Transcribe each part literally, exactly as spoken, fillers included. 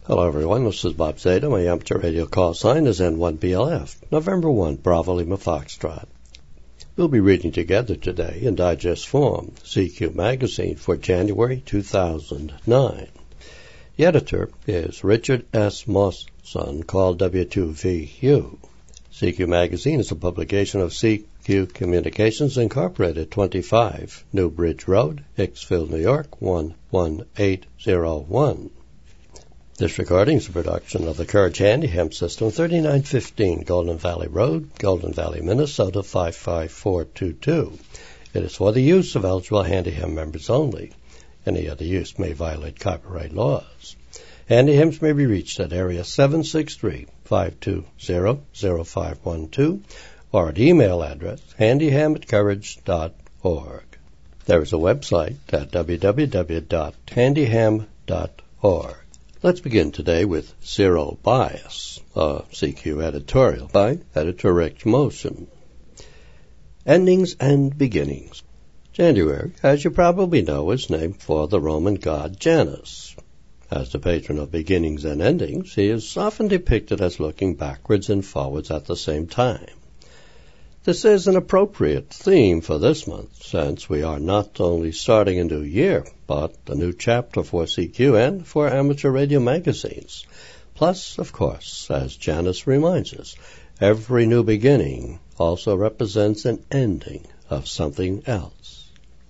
Hello everyone, this is Bob Zeta. My amateur radio call sign is N one B L F, November first, Bravo Lima Foxtrot. We'll be reading together today in digest form, C Q Magazine for January two thousand nine. The editor is Richard S. Mawson, called W two V U. C Q Magazine is a publication of C Q Communications Incorporated, twenty-five New Bridge Road, Hicksville, New York, one one eight zero one. This recording is a production of the Courage Handy Hemp System, thirty-nine fifteen Golden Valley Road, Golden Valley, Minnesota, five five four two two. It is for the use of eligible Handy Hem members only. Any other use may violate copyright laws. Handy Hems may be reached at area seven six three, five two zero, zero five one two or at email address handyhem at courage dot org. There is a website at w w w dot handyhem dot org. Let's begin today with Zero Bias, a C Q editorial by Editor Rick Motion. Endings and Beginnings. January, as you probably know, is named for the Roman god Janus. As the patron of beginnings and endings, he is often depicted as looking backwards and forwards at the same time. This is an appropriate theme for this month, since we are not only starting a new year, but a new chapter for C Q and for amateur radio magazines. Plus, of course, as Janus reminds us, every new beginning also represents an ending of something else.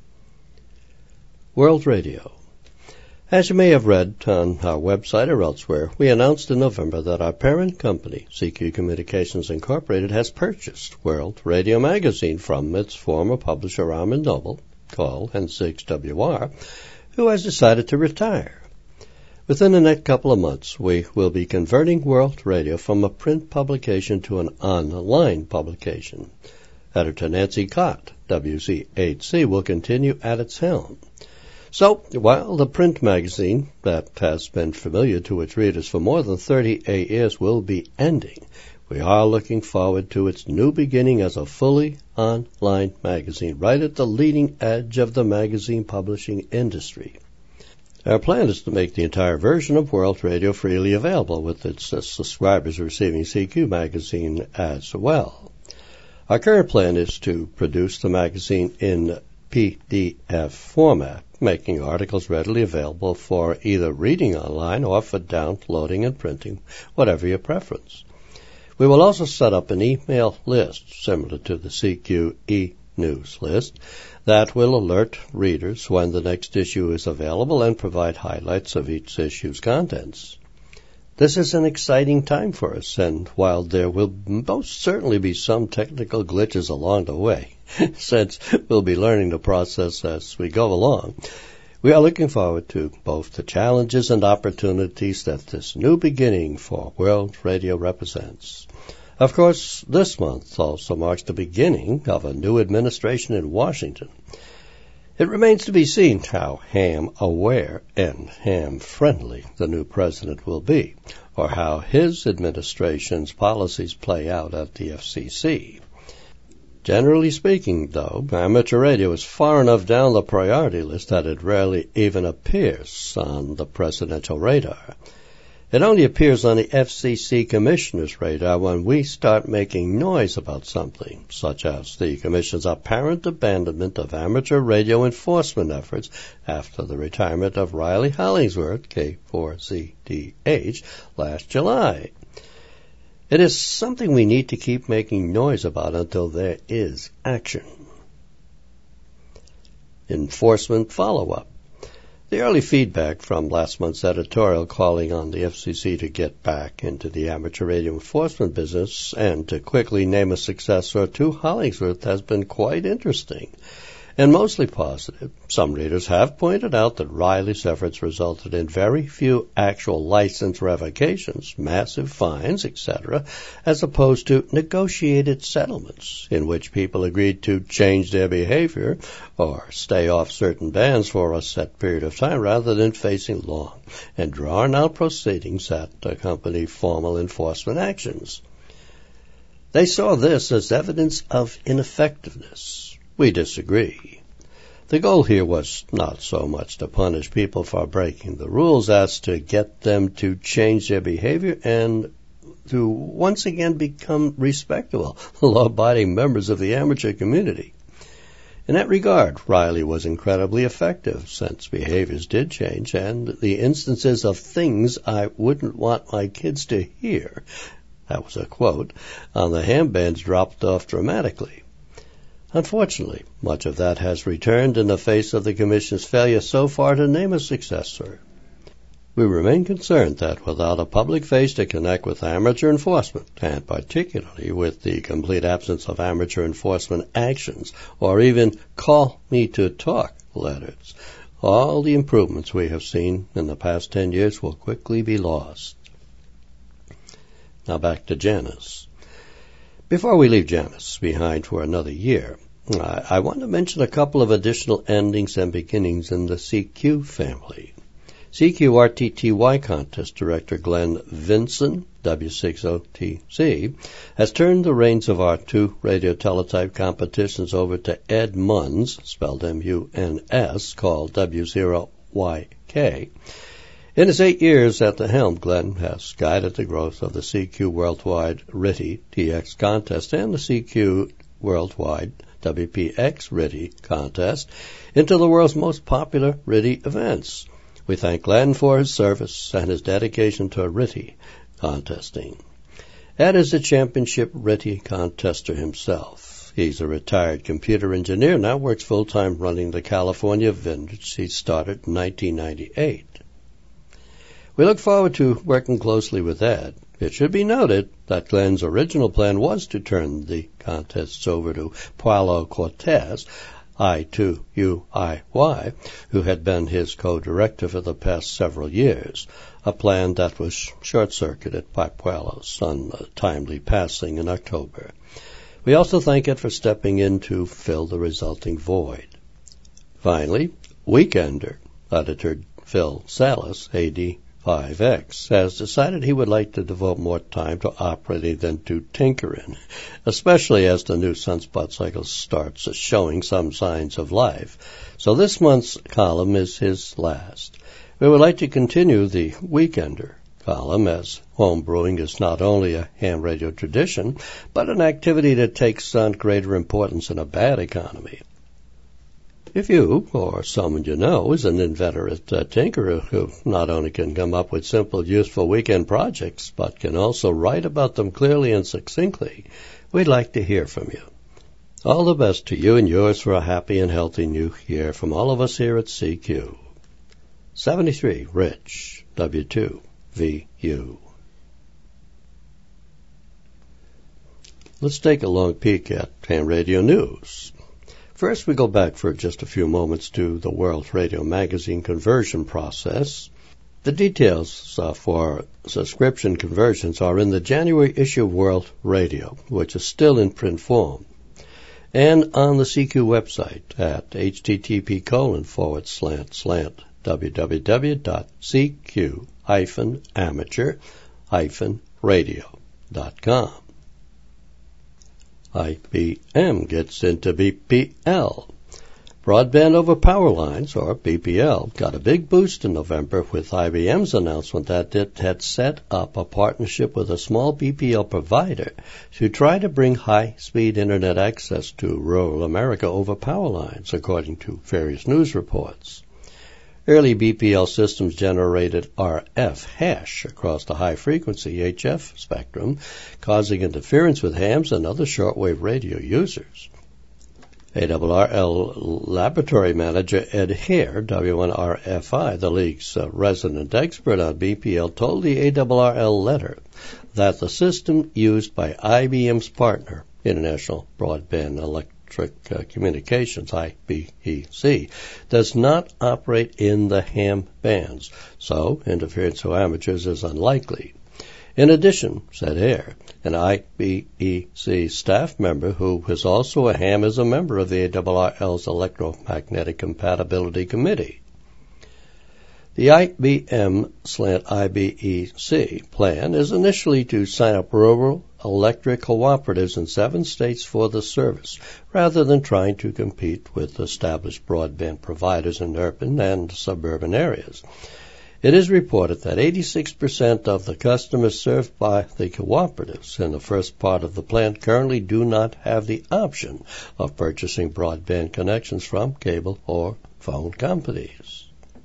World Radio. As you may have read on our website or elsewhere, we announced in November that our parent company, C Q Communications Incorporated, has purchased World Radio Magazine from its former publisher Armin Noble, called N six W R, who has decided to retire. Within the next couple of months, we will be converting World Radio from a print publication to an online publication. Editor Nancy Cott, W Z eight C, will continue at its helm. So, while the print magazine that has been familiar to its readers for more than thirty-eight years will be ending, we are looking forward to its new beginning as a fully online magazine, right at the leading edge of the magazine publishing industry. Our plan is to make the entire version of World Radio freely available, with its uh, subscribers receiving C Q Magazine as well. Our current plan is to produce the magazine in P D F format, making articles readily available for either reading online or for downloading and printing, whatever your preference. We will also set up an email list, similar to the C Q e-news list, that will alert readers when the next issue is available and provide highlights of each issue's contents. This is an exciting time for us, and while there will most certainly be some technical glitches along the way, since we'll be learning the process as we go along, we are looking forward to both the challenges and opportunities that this new beginning for World Radio represents. Of course, this month also marks the beginning of a new administration in Washington. It remains to be seen how ham-aware and ham-friendly the new president will be, or how his administration's policies play out at the F C C. Generally speaking, though, amateur radio is far enough down the priority list that it rarely even appears on the presidential radar. It only appears on the F C C Commissioner's radar when we start making noise about something, such as the Commission's apparent abandonment of amateur radio enforcement efforts after the retirement of Riley Hollingsworth, K four Z D H, last July. It is something we need to keep making noise about until there is action. Enforcement follow-up. The early feedback from last month's editorial calling on the F C C to get back into the amateur radio enforcement business and to quickly name a successor to Hollingsworth has been quite interesting and mostly positive. Some readers have pointed out that Riley's efforts resulted in very few actual license revocations, massive fines, et cetera, as opposed to negotiated settlements in which people agreed to change their behavior or stay off certain bans for a set period of time rather than facing long and drawn-out proceedings that accompany formal enforcement actions. They saw this as evidence of ineffectiveness. We disagree. The goal here was not so much to punish people for breaking the rules as to get them to change their behavior and to once again become respectable, law-abiding members of the amateur community. In that regard, Riley was incredibly effective, since behaviors did change, and the instances of things I wouldn't want my kids to hear, that was a quote, on the ham bands dropped off dramatically. Unfortunately, much of that has returned in the face of the Commission's failure so far to name a successor. We remain concerned that without a public face to connect with amateur enforcement, and particularly with the complete absence of amateur enforcement actions or even call me to talk letters, all the improvements we have seen in the past ten years will quickly be lost. Now back to Janus. Before we leave Janus behind for another year, I, I want to mention a couple of additional endings and beginnings in the C Q family. C Q R T T Y Contest Director Glenn Vinson, W six O T C, has turned the reins of our two radio teletype competitions over to Ed Munns, spelled M U N S, called W zero Y K. In his eight years at the helm, Glenn has guided the growth of the C Q Worldwide R I T I T X contest and the C Q Worldwide W P X R I T I contest into the world's most popular R I T I events. We thank Glenn for his service and his dedication to R I T I contesting. Ed is a championship R I T I contester himself. He's a retired computer engineer, now works full-time running the California Vintage he started in nineteen ninety-eight. We look forward to working closely with Ed. It should be noted that Glenn's original plan was to turn the contests over to Paulo Cortez, I two U I Y, who had been his co-director for the past several years, a plan that was short-circuited by Paulo's untimely passing in October. We also thank Ed for stepping in to fill the resulting void. Finally, Weekender editor Phil Salas, A D five X, has decided he would like to devote more time to operating than to tinkering, especially as the new Sunspot cycle starts showing some signs of life. So this month's column is his last. We would like to continue the Weekender column, as home brewing is not only a ham radio tradition, but an activity that takes on greater importance in a bad economy. If you, or someone you know, is an inveterate uh, tinkerer who not only can come up with simple, useful weekend projects, but can also write about them clearly and succinctly, we'd like to hear from you. All the best to you and yours for a happy and healthy new year from all of us here at C Q. seventy-three, Rich, W two V U. Let's take a long peek at Ham Radio News. First, we go back for just a few moments to the World Radio Magazine conversion process. The details uh, for subscription conversions are in the January issue of World Radio, which is still in print form, and on the C Q website at http colon forward slant slant www.cq hyphen amateur hyphen radio dot com. I B M gets into B P L. Broadband over power lines, or B P L, got a big boost in November with I B M's announcement that it had set up a partnership with a small B P L provider to try to bring high-speed Internet access to rural America over power lines, according to various news reports. Early B P L systems generated R F hash across the high-frequency H F spectrum, causing interference with hams and other shortwave radio users. A R R L laboratory manager Ed Hare, W one R F I, the league's uh, resident expert on B P L, told the A R R L letter that the system used by I B M's partner, International Broadband Electric Uh, Communications, I B E C, does not operate in the ham bands, so interference to amateurs is unlikely. In addition, said Hare, an I B E C staff member who is also a ham is a member of the A R R L's Electromagnetic Compatibility Committee. The I B M I B E C plan is initially to sign up rural electric cooperatives in seven states for the service, rather than trying to compete with established broadband providers in urban and suburban areas. It is reported that eighty-six percent of the customers served by the cooperatives in the first part of the plan currently do not have the option of purchasing broadband connections from cable or phone companies.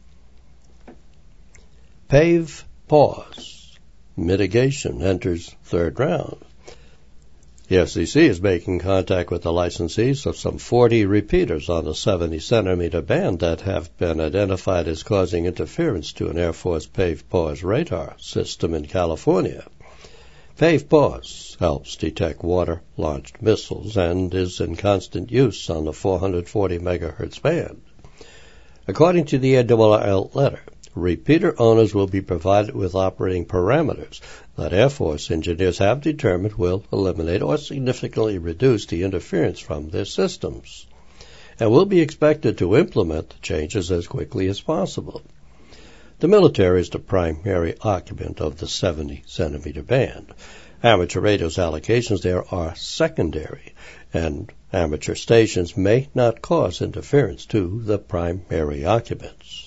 PAVE pause. Mitigation enters third round. The F C C is making contact with the licensees of some forty repeaters on the seventy centimeter band that have been identified as causing interference to an Air Force PAVE pause radar system in California. PAVE pause helps detect water-launched missiles and is in constant use on the four hundred forty megahertz band. According to the A R R L letter, repeater owners will be provided with operating parameters that Air Force engineers have determined will eliminate or significantly reduce the interference from their systems, and will be expected to implement the changes as quickly as possible. The military is the primary occupant of the seventy centimeter band. Amateur radio's allocations there are secondary, and amateur stations may not cause interference to the primary occupants.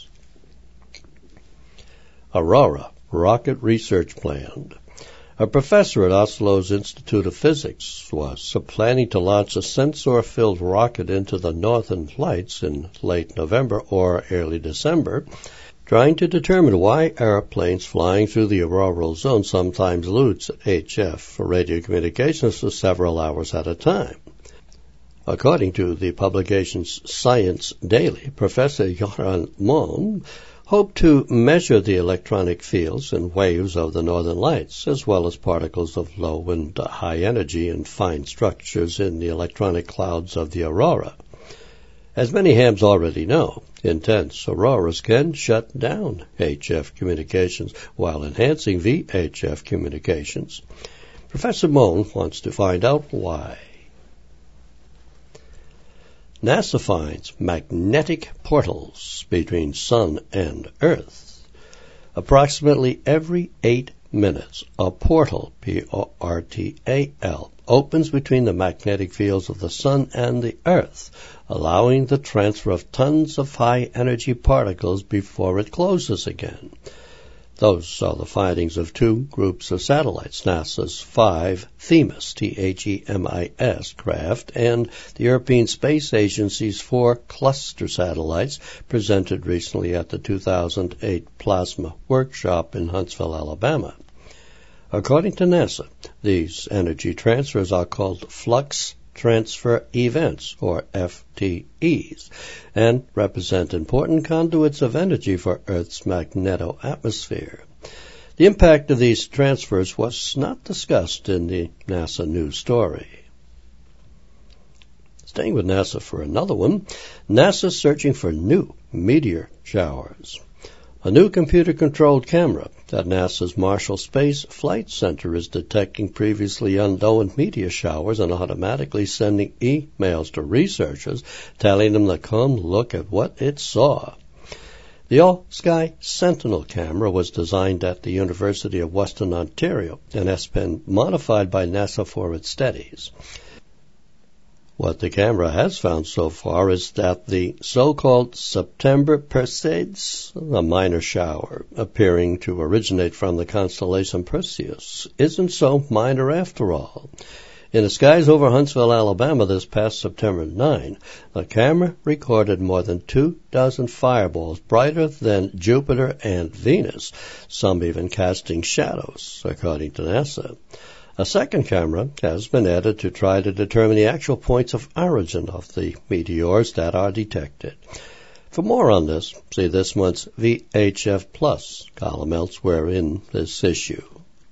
Aurora rocket research plan. A professor at Oslo's Institute of Physics was planning to launch a sensor-filled rocket into the northern lights in late November or early December, trying to determine why airplanes flying through the auroral zone sometimes lose H F for radio communications for several hours at a time. According to the publication's Science Daily, Professor Joran Mohn hoped to measure the electronic fields and waves of the northern lights, as well as particles of low and high energy and fine structures in the electronic clouds of the aurora. As many hams already know, intense auroras can shut down H F communications while enhancing V H F communications. Professor Mohn wants to find out why. NASA finds magnetic portals between Sun and Earth. Approximately every eight minutes, a portal, P O R T A L, opens between the magnetic fields of the Sun and the Earth, allowing the transfer of tons of high-energy particles before it closes again. Those are the findings of two groups of satellites, NASA's five Themis, T H E M I S, craft, and the European Space Agency's four cluster satellites, presented recently at the two thousand eight Plasma Workshop in Huntsville, Alabama. According to NASA, these energy transfers are called flux transfer events, or F T Es, and represent important conduits of energy for Earth's magnetoatmosphere. The impact of these transfers was not discussed in the NASA news story. Staying with NASA for another one, NASA searching for new meteor showers. A new computer-controlled camera at NASA's Marshall Space Flight Center is detecting previously unknown meteor showers and automatically sending emails to researchers telling them to come look at what it saw. The All-Sky Sentinel camera was designed at the University of Western Ontario and has been modified by NASA for its studies. What the camera has found so far is that the so-called September Perseids, a minor shower appearing to originate from the constellation Perseus, isn't so minor after all. In the skies over Huntsville, Alabama this past September ninth, the camera recorded more than two dozen fireballs brighter than Jupiter and Venus, some even casting shadows, according to NASA. A second camera has been added to try to determine the actual points of origin of the meteors that are detected. For more on this, see this month's V H F Plus column elsewhere in this issue.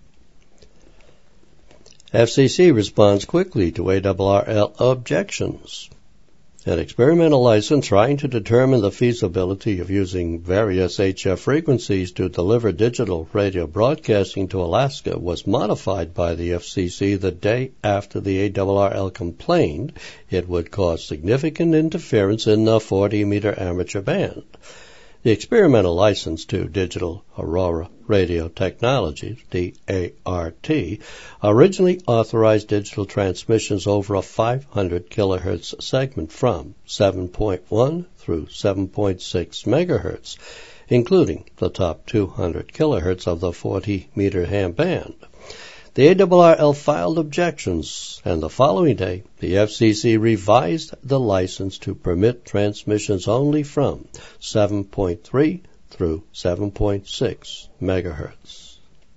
F C C responds quickly to A R R L objections. An experimental license trying to determine the feasibility of using various H F frequencies to deliver digital radio broadcasting to Alaska was modified by the F C C the day after the A R R L complained it would cause significant interference in the forty meter amateur band. The experimental license to Digital Aurora Radio Technologies, D A R T, originally authorized digital transmissions over a five hundred kilohertz segment from seven point one through seven point six megahertz, including the top two hundred kilohertz of the forty meter ham band. The A R R L filed objections, and the following day, the F C C revised the license to permit transmissions only from seven point three through seven point six megahertz.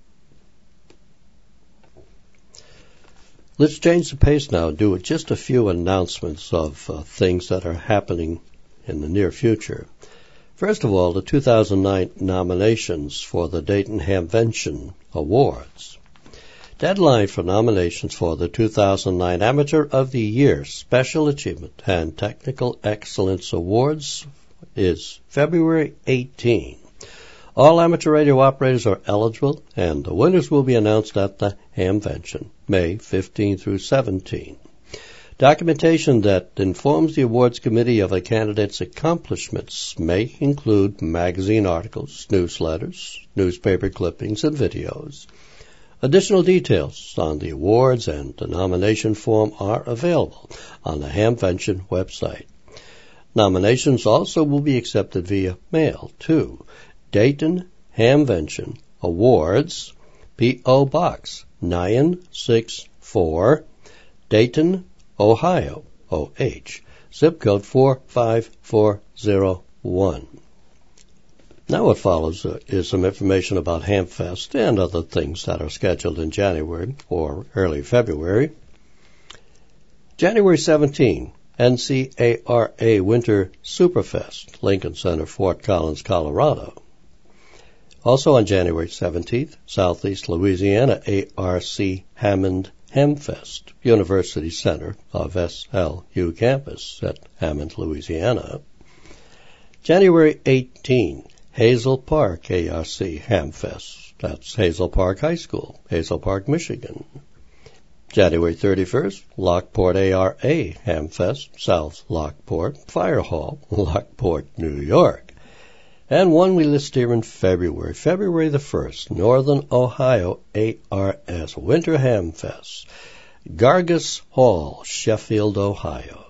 Let's change the pace now and do just a few announcements of uh, things that are happening in the near future. First of all, the two thousand nine nominations for the Dayton Hamvention Awards. Deadline for nominations for the two thousand nine Amateur of the Year Special Achievement and Technical Excellence Awards is February eighteenth. All amateur radio operators are eligible, and the winners will be announced at the Hamvention, May fifteenth through seventeenth. Documentation that informs the awards committee of a candidate's accomplishments may include magazine articles, newsletters, newspaper clippings, and videos. Additional details on the awards and the nomination form are available on the Hamvention website. Nominations also will be accepted via mail to Dayton Hamvention Awards, P O. Box nine six four, Dayton, Ohio, O H, zip code four five four zero one. Now what follows uh, is some information about HamFest and other things that are scheduled in January or early February. January seventeenth, N C A R A Winter Superfest, Lincoln Center, Fort Collins, Colorado. Also on January seventeenth, Southeast Louisiana A R C Hammond HamFest, University Center of S L U campus at Hammond, Louisiana. January eighteenth, Hazel Park A R C HamFest. That's Hazel Park High School, Hazel Park, Michigan. January thirty-first, Lockport A R A HamFest, South Lockport, Fire Hall, Lockport, New York. And one we list here in February, February the first, Northern Ohio A R S Winter HamFest, Gargus Hall, Sheffield, Ohio.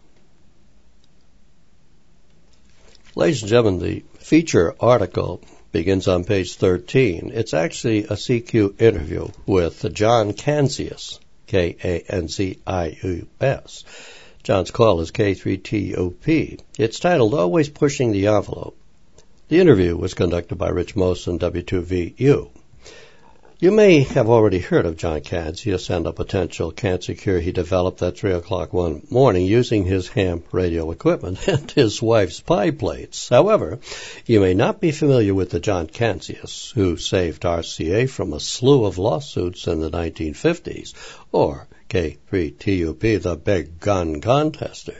Ladies and gentlemen, the feature article begins on page thirteen. It's actually a C Q interview with John Canzius, K A N Z I U S. John's call is K three T O P. It's titled Always Pushing the Envelope. The interview was conducted by Rich Mosen, W two V U. You may have already heard of John Canzius and the potential cancer cure he developed at three o'clock one morning using his ham radio equipment and his wife's pie plates. However, you may not be familiar with the John Canzius who saved R C A from a slew of lawsuits in the nineteen fifties, or K three T U P, the big gun contester.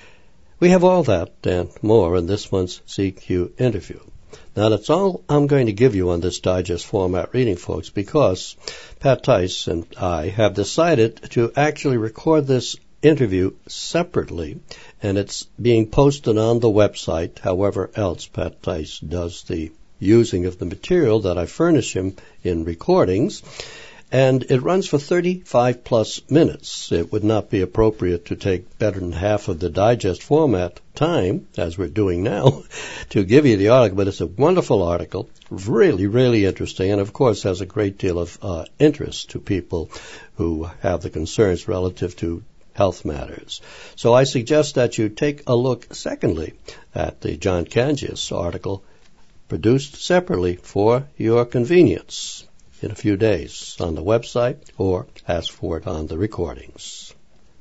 We have all that and more in this month's C Q interview. Now, that's all I'm going to give you on this digest format reading, folks, because Pat Tice and I have decided to actually record this interview separately, and it's being posted on the website. However else Pat Tice does the using of the material that I furnish him in recordings. And it runs for thirty-five plus minutes. It would not be appropriate to take better than half of the digest format time, as we're doing now, to give you the article. But it's a wonderful article, really, really interesting, and of course has a great deal of uh, interest to people who have the concerns relative to health matters. So I suggest that you take a look, secondly, at the John Canzius article, produced separately for your convenience in a few days on the website, or ask for it on the recordings.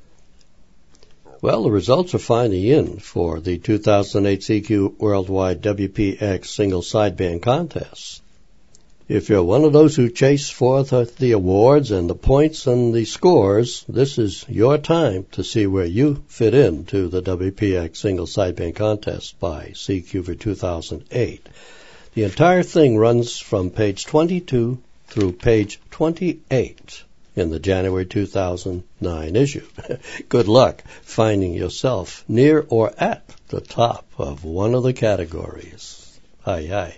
Well, the results are finally in for the two thousand eight C Q Worldwide W P X Single Sideband Contest. If you're one of those who chase for the, the awards and the points and the scores, this is your time to see where you fit into the W P X Single Sideband Contest by C Q for two thousand eight. The entire thing runs from page twenty-two through page twenty-eight in the January two thousand nine issue. Good luck finding yourself near or at the top of one of the categories. Aye, aye.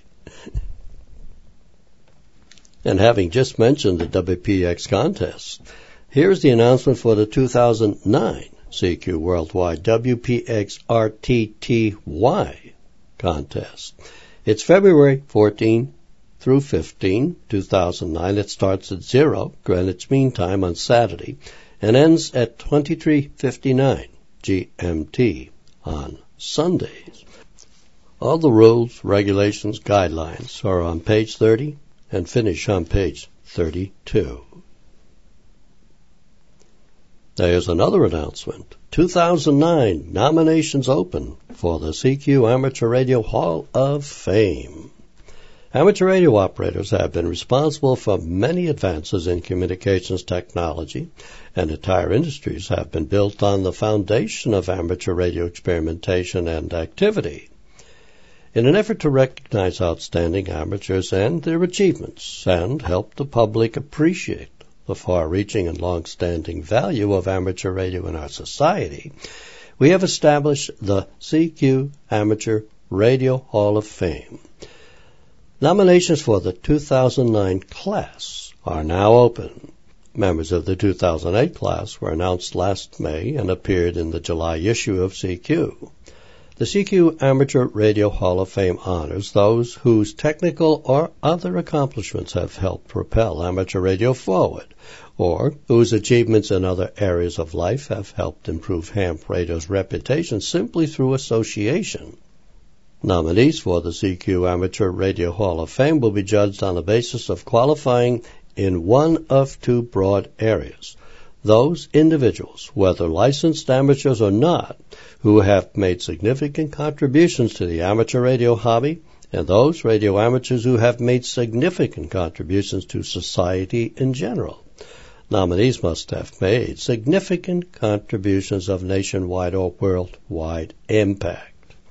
And having just mentioned the W P X contest, here's the announcement for the two thousand nine C Q Worldwide W P X R T T Y contest. It's February fourteenth through fifteenth, two thousand nine. It starts at zero Greenwich Mean Time on Saturday and ends at twenty-three fifty-nine G M T on Sundays. All the rules, regulations, guidelines are on page thirty and finish on page thirty-two. There's another announcement. two thousand nine nominations open for the C Q Amateur Radio Hall of Fame. Amateur radio operators have been responsible for many advances in communications technology, and entire industries have been built on the foundation of amateur radio experimentation and activity. In an effort to recognize outstanding amateurs and their achievements and help the public appreciate the far-reaching and long-standing value of amateur radio in our society, we have established the C Q Amateur Radio Hall of Fame. Nominations for the two thousand nine class are now open. Members of the two thousand eight class were announced last May and appeared in the July issue of C Q. The C Q Amateur Radio Hall of Fame honors those whose technical or other accomplishments have helped propel amateur radio forward, or whose achievements in other areas of life have helped improve ham radio's reputation simply through association. Nominees for the C Q Amateur Radio Hall of Fame will be judged on the basis of qualifying in one of two broad areas. Those individuals, whether licensed amateurs or not, who have made significant contributions to the amateur radio hobby, and those radio amateurs who have made significant contributions to society in general. Nominees must have made significant contributions of nationwide or worldwide impact.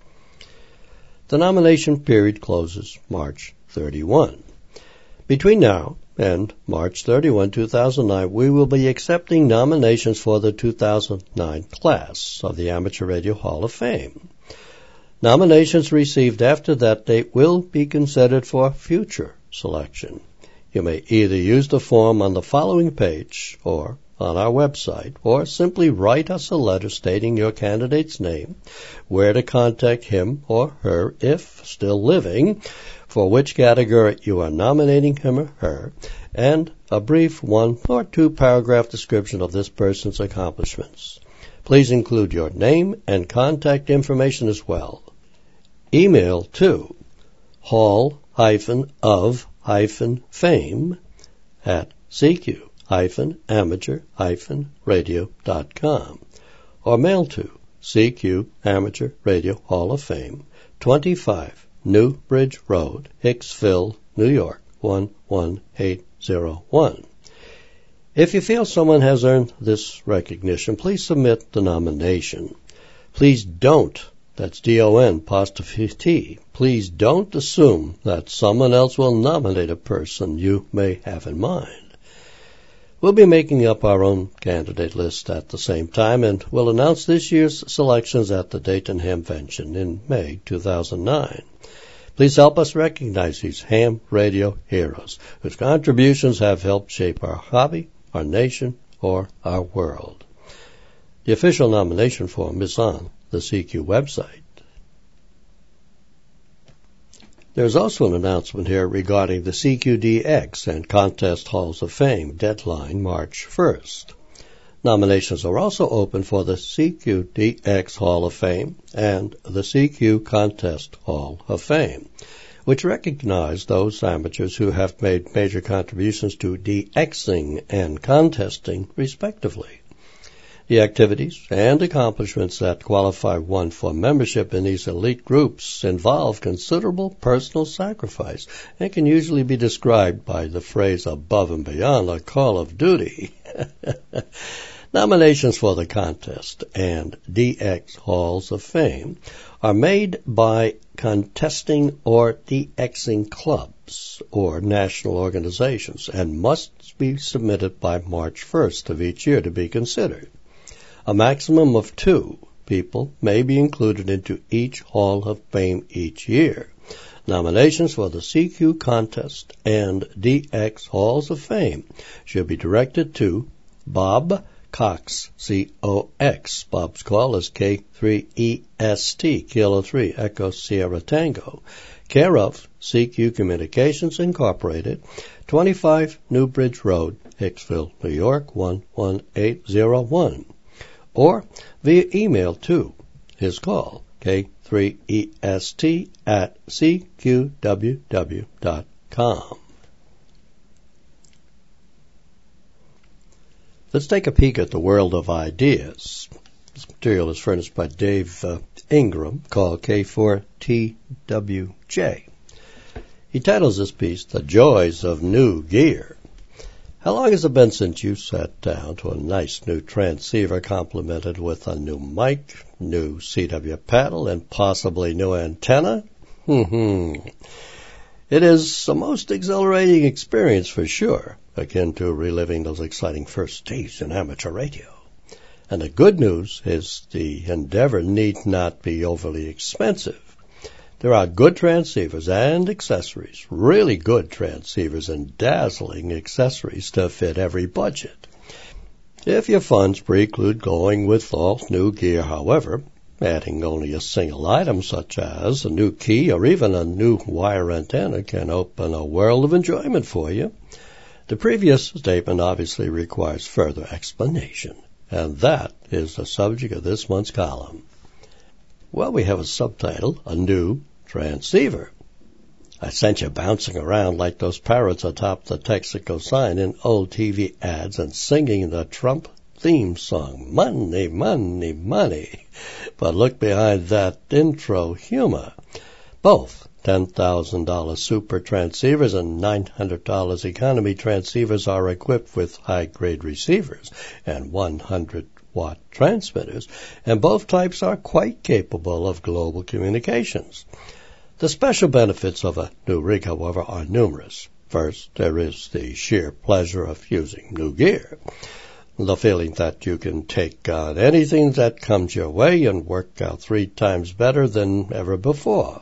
The nomination period closes March thirty-first. Between now and March thirty-first, two thousand nine, we will be accepting nominations for the two thousand nine class of the Amateur Radio Hall of Fame. Nominations received after that date will be considered for future selection. You may either use the form on the following page or on our website, or simply write us a letter stating your candidate's name, where to contact him or her if still living, for which category you are nominating him or her, and a brief one or two paragraph description of this person's accomplishments. Please include your name and contact information as well. Email to hall of fame at CQ amateur radio dot com, or mail to C Q Amateur Radio Hall of Fame, twenty-five New Bridge Road, Hicksville, New York, one one eight zero one. If you feel someone has earned this recognition, please submit the nomination. Please don't, that's D O N apostrophe T, please don't assume that someone else will nominate a person you may have in mind. We'll be making up our own candidate list at the same time, and we'll announce this year's selections at the Dayton Hamvention in May two thousand nine. Please help us recognize these ham radio heroes whose contributions have helped shape our hobby, our nation, or our world. The official nomination form is on the C Q website. There's also an announcement here regarding the C Q D X and Contest Halls of Fame, deadline March first. Nominations are also open for the C Q D X Hall of Fame and the C Q Contest Hall of Fame, which recognize those amateurs who have made major contributions to DXing and contesting, respectively. The activities and accomplishments that qualify one for membership in these elite groups involve considerable personal sacrifice and can usually be described by the phrase above and beyond a call of duty. Nominations for the contest and D X Halls of Fame are made by contesting or DXing clubs or national organizations and must be submitted by March first of each year to be considered. A maximum of two people may be included into each Hall of Fame each year. Nominations for the C Q Contest and D X Halls of Fame should be directed to Bob Cox, C O X. Bob's call is K three E S T, Kilo three, Echo Sierra Tango. Care of C Q Communications Incorporated, twenty-five Newbridge Road, Hicksville, New York, one one eight zero one. Or via email to his call, K three E S T at C Q W W dot com. Let's take a peek at the world of ideas. This material is furnished by Dave uh, Ingram, called K four T W J. He titles this piece, The Joys of New Gear. How long has it been since you sat down to a nice new transceiver complemented with a new mic, new C W paddle, and possibly new antenna? Hmm. It is a most exhilarating experience for sure, akin to reliving those exciting first days in amateur radio. And the good news is the endeavor need not be overly expensive. There are good transceivers and accessories, really good transceivers and dazzling accessories to fit every budget. If your funds preclude going with all new gear, however, adding only a single item such as a new key or even a new wire antenna can open a world of enjoyment for you. The previous statement obviously requires further explanation, and that is the subject of this month's column. Well, we have a subtitle, A New Transceiver. I sent you bouncing around like those parrots atop the Texaco sign in old T V ads and singing the Trump theme song, money, money, money. But look behind that intro humor. Both ten thousand dollars super transceivers and nine hundred dollars economy transceivers are equipped with high-grade receivers and one hundred watt transmitters, and both types are quite capable of global communications. The special benefits of a new rig, however, are numerous. First, there is the sheer pleasure of using new gear. The feeling that you can take on anything that comes your way and work out three times better than ever before.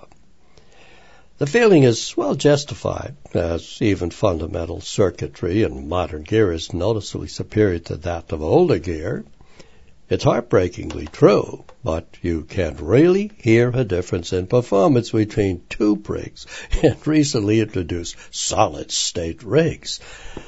The feeling is well justified, as even fundamental circuitry in modern gear is noticeably superior to that of older gear. It's heartbreakingly true, but you can really hear a difference in performance between tube rigs and recently introduced solid-state rigs.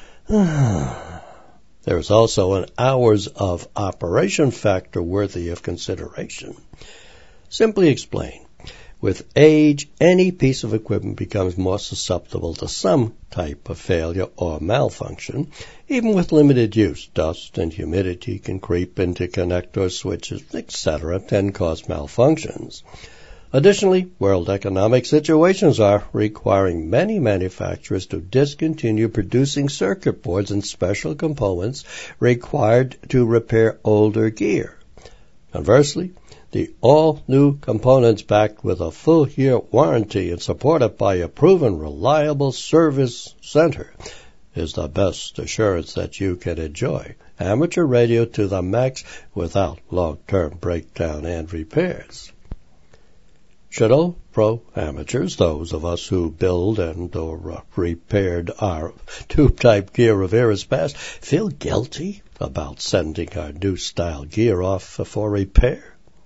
There is also an hours of operation factor worthy of consideration. Simply explained, with age, any piece of equipment becomes more susceptible to some type of failure or malfunction. Even with limited use, dust and humidity can creep into connectors, switches, et cetera, and cause malfunctions. Additionally, world economic situations are requiring many manufacturers to discontinue producing circuit boards and special components required to repair older gear. Conversely, the all-new components backed with a full-year warranty and supported by a proven reliable service center is the best assurance that you can enjoy amateur radio to the max without long-term breakdown and repairs. Should all pro amateurs, those of us who build and or uh, repaired our tube-type gear of eras past, feel guilty about sending our new style gear off for repair?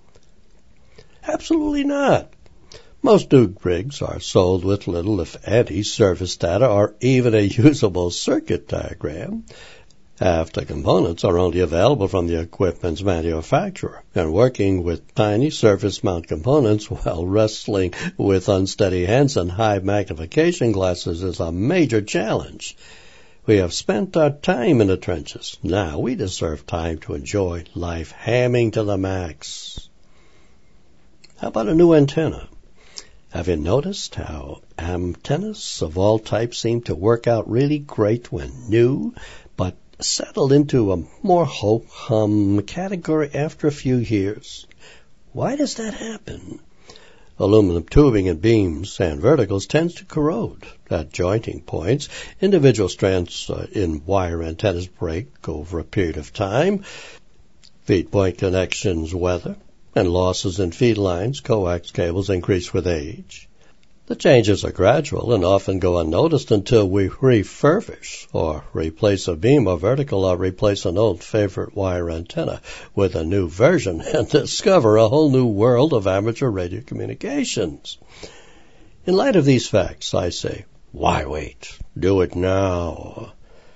Absolutely not. Most new rigs are sold with little, if any, service data or even a usable circuit diagram. Half the components are only available from the equipment's manufacturer, and working with tiny surface mount components while wrestling with unsteady hands and high magnification glasses is a major challenge. We have spent our time in the trenches. Now we deserve time to enjoy life hamming to the max. How about a new antenna? Have you noticed how antennas of all types seem to work out really great when new, but settled into a more ho-hum category after a few years? Why does that happen? Aluminum tubing and beams and verticals tends to corrode. At jointing points, individual strands uh, in wire antennas break over a period of time. Feed point connections weather, and losses in feed lines, coax cables increase with age. The changes are gradual and often go unnoticed until we refurbish or replace a beam or vertical or replace an old favorite wire antenna with a new version and discover a whole new world of amateur radio communications. In light of these facts, I say, why wait? Do it now.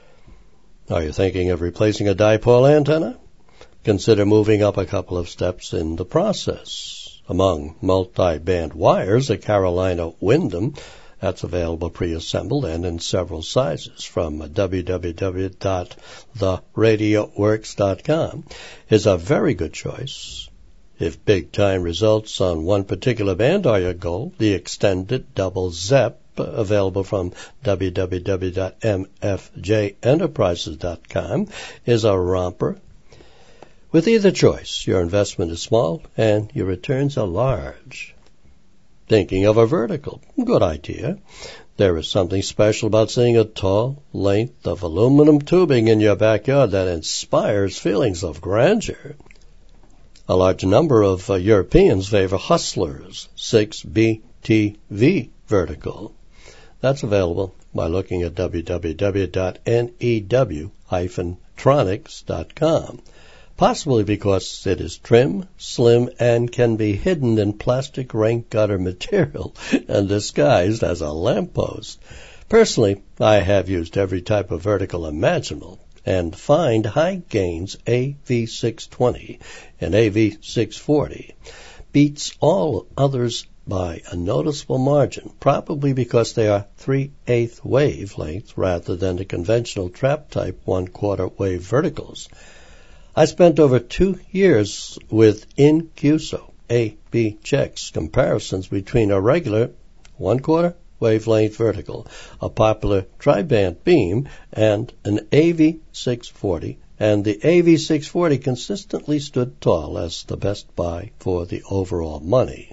Are you thinking of replacing a dipole antenna? Consider moving up a couple of steps in the process. Among multi-band wires, a Carolina Windham, that's available pre-assembled and in several sizes from w w w dot the radio works dot com, is a very good choice. If big-time results on one particular band are your goal, the extended double Z E P, available from w w w dot m f j enterprises dot com, is a romper. With either choice, your investment is small and your returns are large. Thinking of a vertical? Good idea. There is something special about seeing a tall length of aluminum tubing in your backyard that inspires feelings of grandeur. A large number of uh, Europeans favor Hustler's six B T V vertical. That's available by looking at w w w dot new dash tronics dot com. Possibly because it is trim, slim, and can be hidden in plastic rain gutter material and disguised as a lamppost. Personally, I have used every type of vertical imaginable and find High Gain's A V six twenty and A V six forty beats all others by a noticeable margin, probably because they are three-eighth wavelength rather than the conventional trap-type one-quarter wave verticals. I spent over two years with In Q S O A B checks comparisons between a regular one-quarter wavelength vertical, a popular tri-band beam, and an A V six forty, and the A V six forty consistently stood tall as the best buy for the overall money.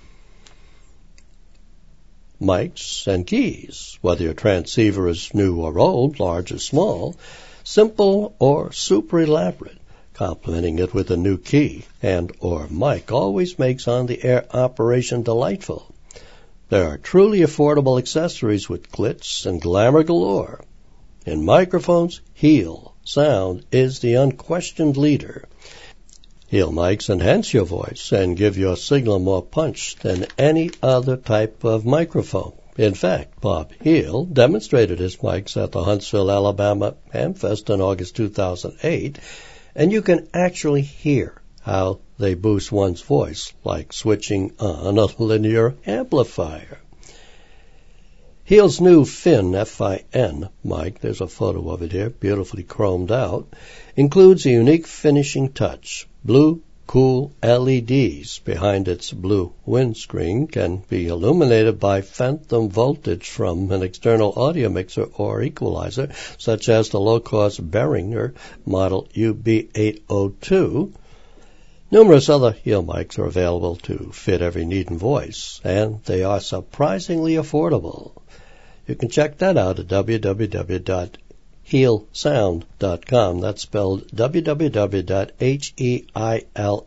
Mics and keys, whether your transceiver is new or old, large or small, simple or super elaborate, complementing it with a new key and or mic always makes on-the-air operation delightful. There are truly affordable accessories with glitz and glamour galore. In microphones, Heal Sound is the unquestioned leader. Heal mics enhance your voice and give your signal more punch than any other type of microphone. In fact, Bob Heal demonstrated his mics at the Huntsville, Alabama Hamfest in August two thousand eight, and you can actually hear how they boost one's voice, like switching on a linear amplifier. Heal's new Fin, F I N mic, there's a photo of it here, beautifully chromed out, includes a unique finishing touch. Blue, cool L E Ds behind its blue windscreen can be illuminated by phantom voltage from an external audio mixer or equalizer, such as the low-cost Behringer model U B eight oh two. Numerous other Heal mics are available to fit every need and voice, and they are surprisingly affordable. You can check that out at w w w dot heal sound dot com. That's spelled w w w dot heil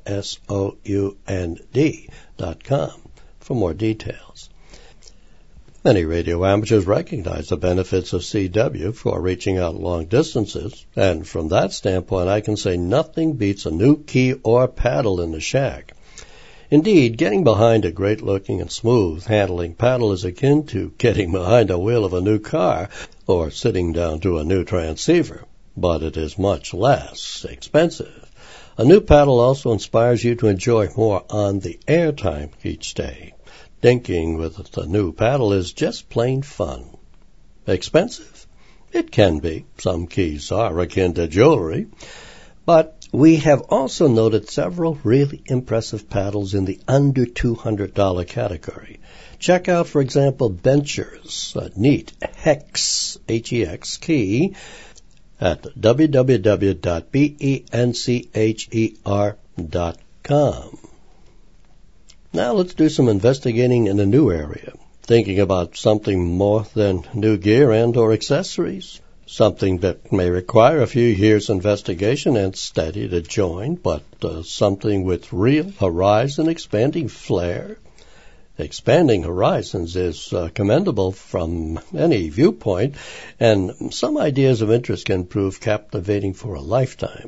sound dot com for more details. Many radio amateurs recognize the benefits of C W for reaching out long distances, and from that standpoint I can say nothing beats a new key or paddle in the shack. Indeed, getting behind a great-looking and smooth-handling paddle is akin to getting behind the wheel of a new car or sitting down to a new transceiver, but it is much less expensive. A new paddle also inspires you to enjoy more on-the-air time each day. Dinking with the new paddle is just plain fun. Expensive? It can be. Some keys are akin to jewelry. But we have also noted several really impressive paddles in the under two hundred dollars category. Check out, for example, Bencher's a neat Hex, H E X key at w w w dot bencher dot com. Now let's do some investigating in a new area, thinking about something more than new gear and or accessories. Something that may require a few years' investigation and study to join, but uh, something with real horizon-expanding flair. Expanding horizons is uh, commendable from any viewpoint, and some ideas of interest can prove captivating for a lifetime.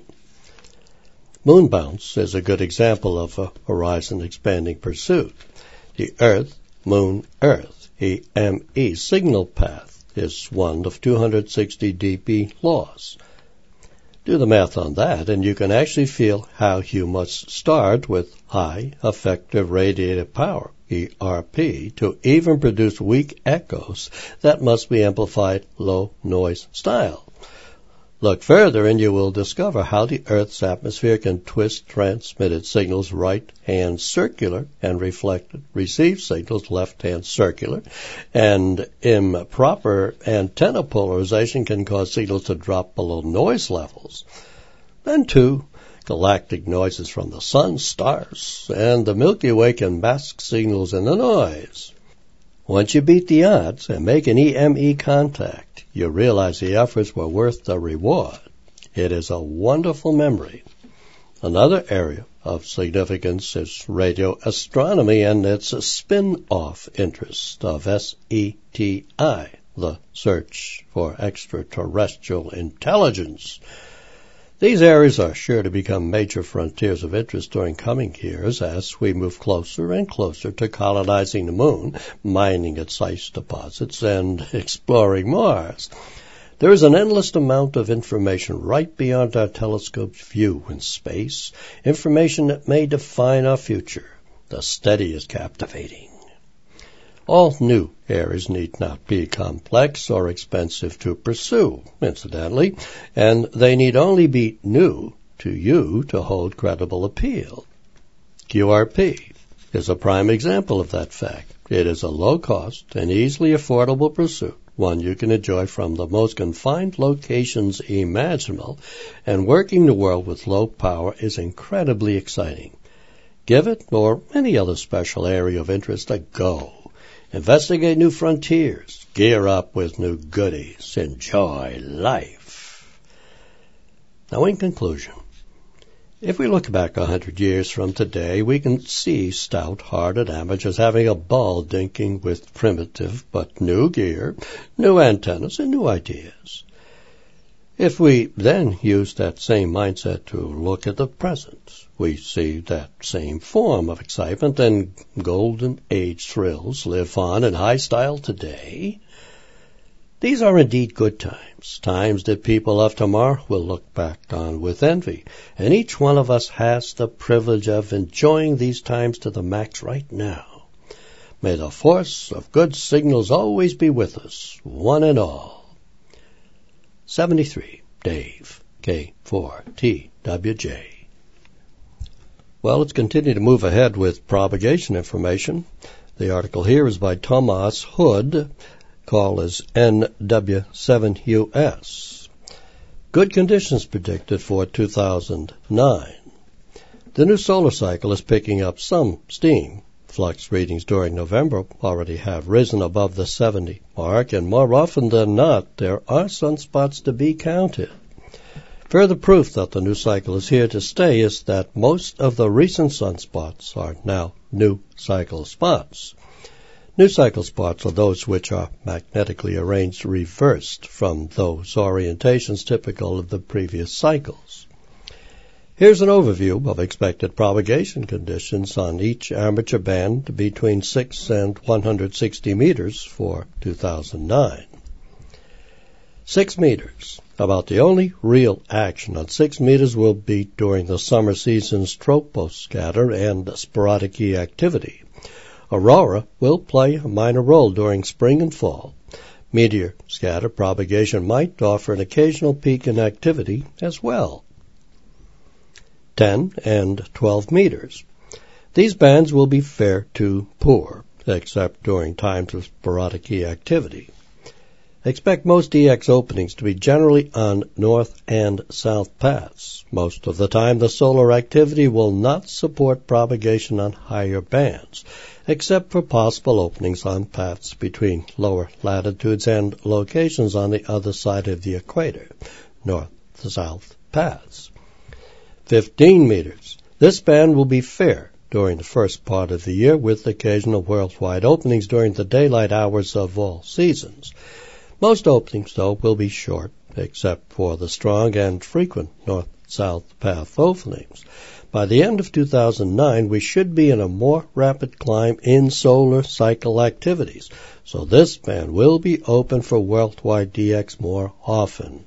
Moon bounce is a good example of a horizon-expanding pursuit. The Earth, Moon, Earth, E M E signal path is one of two hundred sixty d B loss. Do the math on that, and you can actually feel how you must start with high effective radiative power, E R P, to even produce weak echoes that must be amplified low noise style. Look further and you will discover how the Earth's atmosphere can twist transmitted signals right-hand circular and reflected received signals left-hand circular, and improper antenna polarization can cause signals to drop below noise levels. Then, too, galactic noises from the sun, stars, and the Milky Way can mask signals in the noise. Once you beat the odds and make an E M E contact, you realize the efforts were worth the reward. It is a wonderful memory. Another area of significance is radio astronomy and its spin-off interest of S E T I, the search for extraterrestrial intelligence. These areas are sure to become major frontiers of interest during coming years as we move closer and closer to colonizing the moon, mining its ice deposits, and exploring Mars. There is an endless amount of information right beyond our telescope's view in space, information that may define our future. The study is captivating. All new areas need not be complex or expensive to pursue, incidentally, and they need only be new to you to hold credible appeal. Q R P is a prime example of that fact. It is a low-cost and easily affordable pursuit, one you can enjoy from the most confined locations imaginable, and working the world with low power is incredibly exciting. Give it, or any other special area of interest, a go. Investigate new frontiers. Gear up with new goodies. Enjoy life. Now, in conclusion, if we look back a hundred years from today, we can see stout-hearted amateurs having a ball dinking with primitive but new gear, new antennas, and new ideas. If we then use that same mindset to look at the present, we see that same form of excitement and golden age thrills live on in high style today. These are indeed good times, times that people of tomorrow will look back on with envy, and each one of us has the privilege of enjoying these times to the max right now. May the force of good signals always be with us, one and all. seventy-three, Dave, K four T W J. Well, let's continue to move ahead with propagation information. The article here is by Thomas Hood. Call is N W seven U S. Good conditions predicted for two thousand nine. The new solar cycle is picking up some steam. Flux readings during November already have risen above the seventy mark, and more often than not, there are sunspots to be counted. Further proof that the new cycle is here to stay is that most of the recent sunspots are now new cycle spots. New cycle spots are those which are magnetically arranged reversed from those orientations typical of the previous cycles. Here's an overview of expected propagation conditions on each armature band between six and one hundred sixty meters for two thousand nine. Six meters. About the only real action on six meters will be during the summer season's troposcatter and sporadic activity. Aurora will play a minor role during spring and fall. Meteor scatter propagation might offer an occasional peak in activity as well. ten and twelve meters. These bands will be fair to poor, except during times of sporadic activity. Expect most E X openings to be generally on north and south paths. Most of the time, the solar activity will not support propagation on higher bands, except for possible openings on paths between lower latitudes and locations on the other side of the equator, north-south paths. fifteen meters. This band will be fair during the first part of the year, with occasional worldwide openings during the daylight hours of all seasons. Most openings, though, will be short, except for the strong and frequent north-south path openings. By the end of two thousand nine, we should be in a more rapid climb in solar cycle activities, so this band will be open for worldwide D X more often.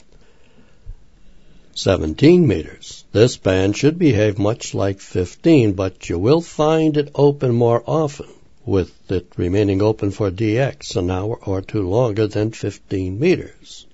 seventeen meters. This band should behave much like fifteen, but you will find it open more often, with it remaining open for D X an hour or two longer than fifteen meters.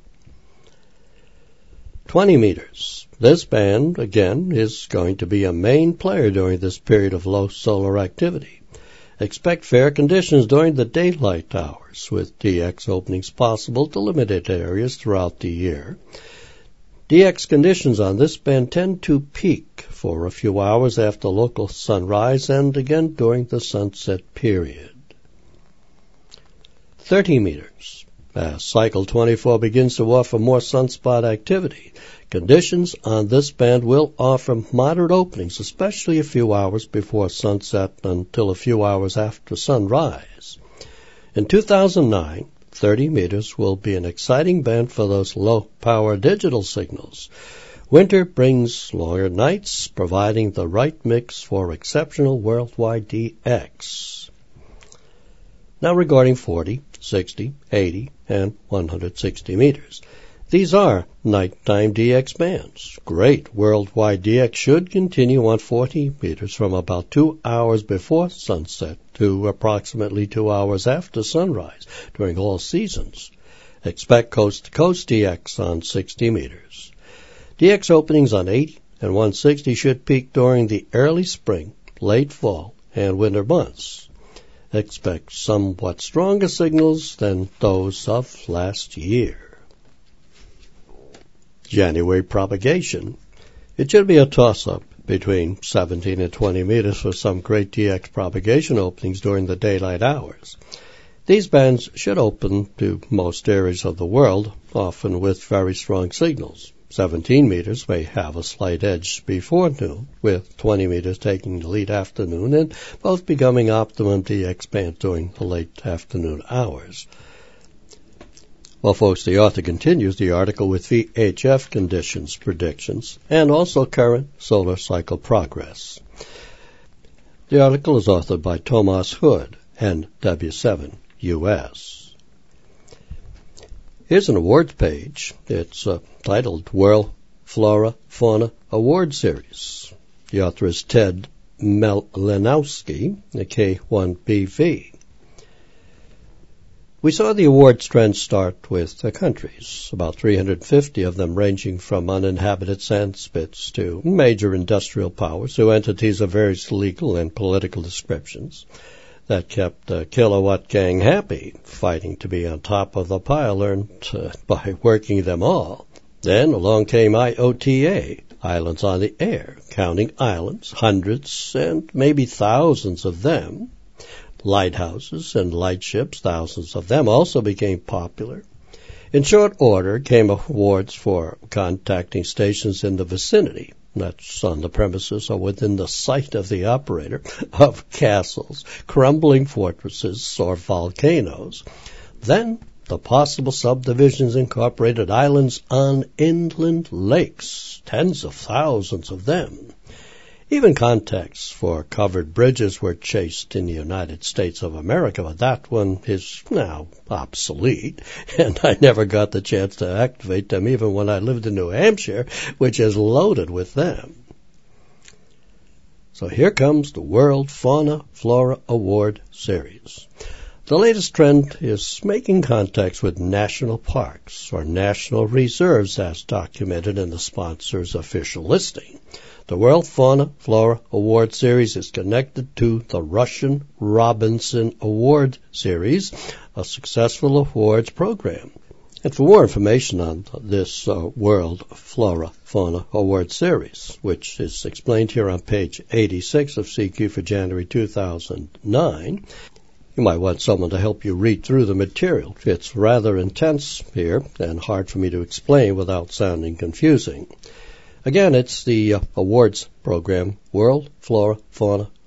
twenty meters. This band, again, is going to be a main player during this period of low solar activity. Expect fair conditions during the daylight hours, with D X openings possible to limited areas throughout the year. D X conditions on this band tend to peak for a few hours after local sunrise and again during the sunset period. thirty meters. As cycle twenty-four begins to offer more sunspot activity, conditions on this band will offer moderate openings, especially a few hours before sunset until a few hours after sunrise. In two thousand nine, thirty meters will be an exciting band for those low-power digital signals. Winter brings longer nights, providing the right mix for exceptional worldwide D X. Now regarding forty, sixty, eighty, and one hundred sixty meters. These are nighttime D X bands. Great worldwide D X should continue on forty meters from about two hours before sunset to approximately two hours after sunrise during all seasons. Expect coast-to-coast D X on sixty meters. D X openings on eighty and one sixty should peak during the early spring, late fall, and winter months. Expect somewhat stronger signals than those of last year. January propagation. It should be a toss-up between seventeen and twenty meters for some great D X propagation openings during the daylight hours. These bands should open to most areas of the world, often with very strong signals. seventeen meters may have a slight edge before noon, with twenty meters taking the lead afternoon and both becoming optimum D X bands during the late afternoon hours. Well, folks, the author continues the article with V H F conditions predictions and also current solar cycle progress. The article is authored by Thomas Hood, N W seven U S. Here's an awards page. It's uh, titled World Flora Fauna Award Series. The author is Ted Malinowski, the K one B V. We saw the awards trend start with the countries, about three hundred fifty of them ranging from uninhabited sandspits to major industrial powers to entities of various legal and political descriptions that kept the Kilowatt Gang happy, fighting to be on top of the pile earned uh, by working them all. Then along came I O T A, Islands on the Air, counting islands, hundreds and maybe thousands of them. Lighthouses and lightships, thousands of them, also became popular. In short order came awards for contacting stations in the vicinity, that's on the premises or within the sight of the operator, of castles, crumbling fortresses, or volcanoes. Then the possible subdivisions incorporated islands on inland lakes, tens of thousands of them. Even contacts for covered bridges were chased in the United States of America, but that one is now obsolete, and I never got the chance to activate them even when I lived in New Hampshire, which is loaded with them. So here comes the World Fauna Flora Award Series. The latest trend is making contacts with national parks or national reserves as documented in the sponsor's official listing. The World Fauna Flora Award Series is connected to the Russian Robinson Award Series, a successful awards program. And for more information on this uh, World Flora Fauna Award Series, which is explained here on page eighty-six of C Q for January two thousand nine, you might want someone to help you read through the material. It's rather intense here and hard for me to explain without sounding confusing. Again, it's the uh, awards program, World Flora Fauna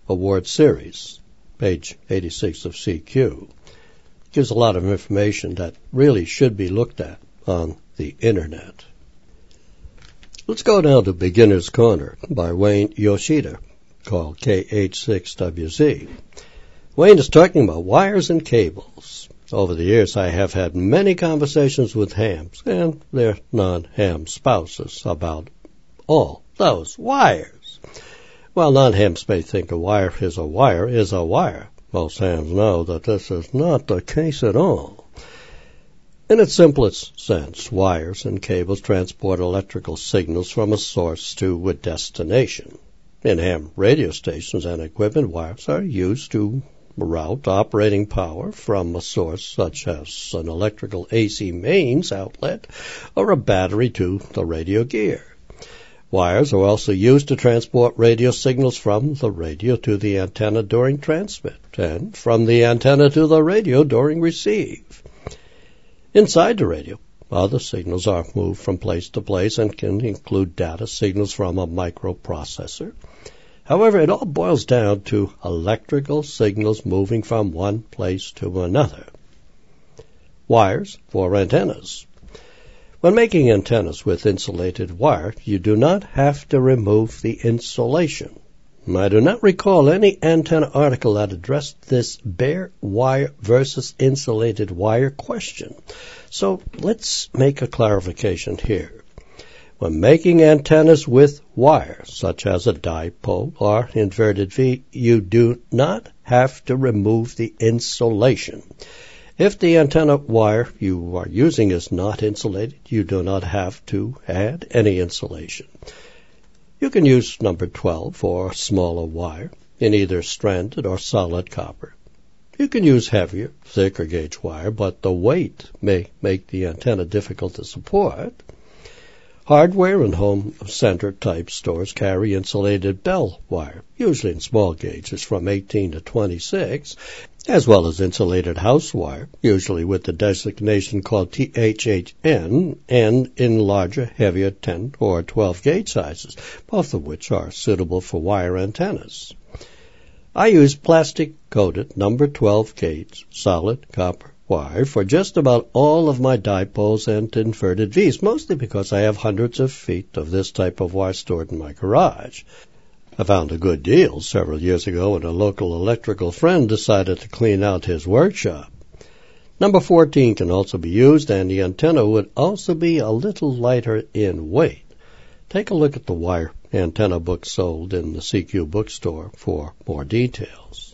Award Series, page eighty-six of C Q. Gives a lot of information that really should be looked at on the Internet. Let's go down to Beginner's Corner by Wayne Yoshida, called K H six W Z. Wayne is talking about wires and cables. Over the years, I have had many conversations with hams and their non-ham spouses about all those wires. While non-hams may think a wire is a wire is a wire, most hams know that this is not the case at all. In its simplest sense, wires and cables transport electrical signals from a source to a destination. In ham radio stations and equipment, wires are used to route operating power from a source such as an electrical A C mains outlet or a battery to the radio gear. Wires are also used to transport radio signals from the radio to the antenna during transmit and from the antenna to the radio during receive. Inside the radio, other signals are moved from place to place and can include data signals from a microprocessor. However, it all boils down to electrical signals moving from one place to another. Wires for antennas. When making antennas with insulated wire, you do not have to remove the insulation. I do not recall any antenna article that addressed this bare wire versus insulated wire question. So let's make a clarification here. When making antennas with wire, such as a dipole or inverted V, you do not have to remove the insulation. If the antenna wire you are using is not insulated, you do not have to add any insulation. You can use number twelve or smaller wire in either stranded or solid copper. You can use heavier, thicker gauge wire, but the weight may make the antenna difficult to support. Hardware and home center type stores carry insulated bell wire, usually in small gauges from eighteen to twenty-six, as well as insulated house wire, usually with the designation called T H H N, and in larger, heavier ten or twelve gauge sizes, both of which are suitable for wire antennas. I use plastic-coated number twelve gauge solid copper wire for just about all of my dipoles and inverted V's, mostly because I have hundreds of feet of this type of wire stored in my garage. I found a good deal several years ago when a local electrical friend decided to clean out his workshop. Number fourteen can also be used, and the antenna would also be a little lighter in weight. Take a look at the wire antenna book sold in the C Q bookstore for more details.